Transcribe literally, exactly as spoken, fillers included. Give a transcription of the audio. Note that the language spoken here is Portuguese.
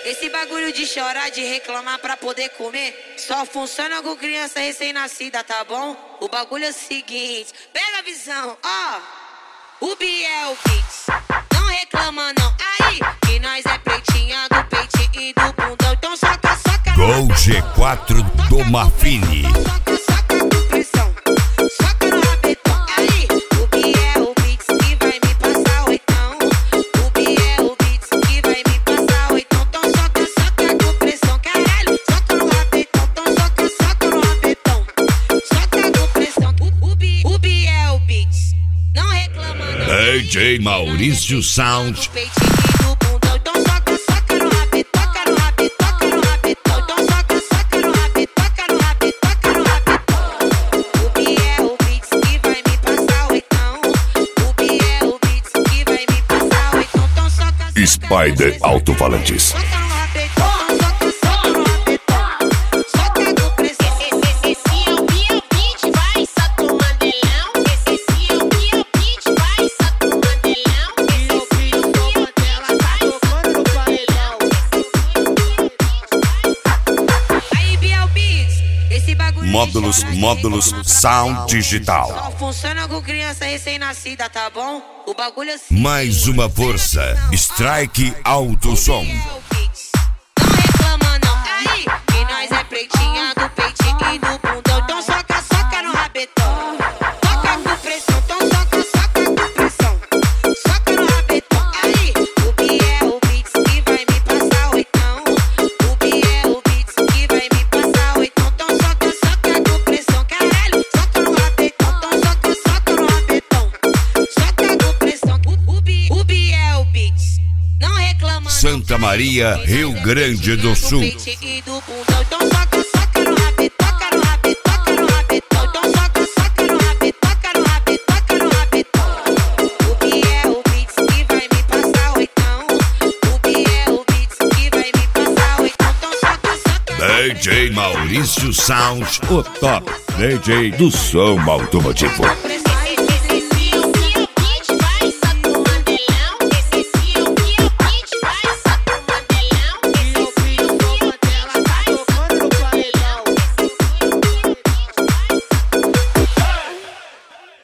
Esse bagulho de chorar, de reclamar pra poder comer, só funciona com criança recém-nascida, tá bom? O bagulho é o seguinte, pega a visão, ó. O Biel Beats, não reclama não, aí, que nós é pretinha do peitinho e do bundão, então soca, soca. Gol G quatro do Mafini. Soca, soca com pressão, soca no rabetão, aí, o Biel Beats que vai me passar oitão. O Biel Beats que vai me passar oitão, então soca, soca com pressão, caralho, soca no rabetão, então soca, soca no rabetão, soca com pressão. O, o, Bi, o Biel Beats, não reclama não. D J Maurício Sound. Spider Alto-Falantes. Módulos, módulos, sound digital. Só funciona com criança recém-nascida, tá bom? O bagulho é... Mais uma força, Strike Alto Som. Não reclama não, aí, que nós é pretinha do peitinho e do bundão, então soca, soca no rabetão. Soca com pressão, então soca, soca com pressão. Soca no rabetão, aí, o Biel Beats que vai me passar oitão. O Biel Beats que vai me passar oitão, então soca, soca com pressão, caralho. Soca no rabetão, então soca, soca no rabetão. Soca com pressão, o, o, Bi, o Biel Beats, não reclama não. Santa Maria, Rio Grande do Sul. D J Maurício Sound, o top D J do som automotivo.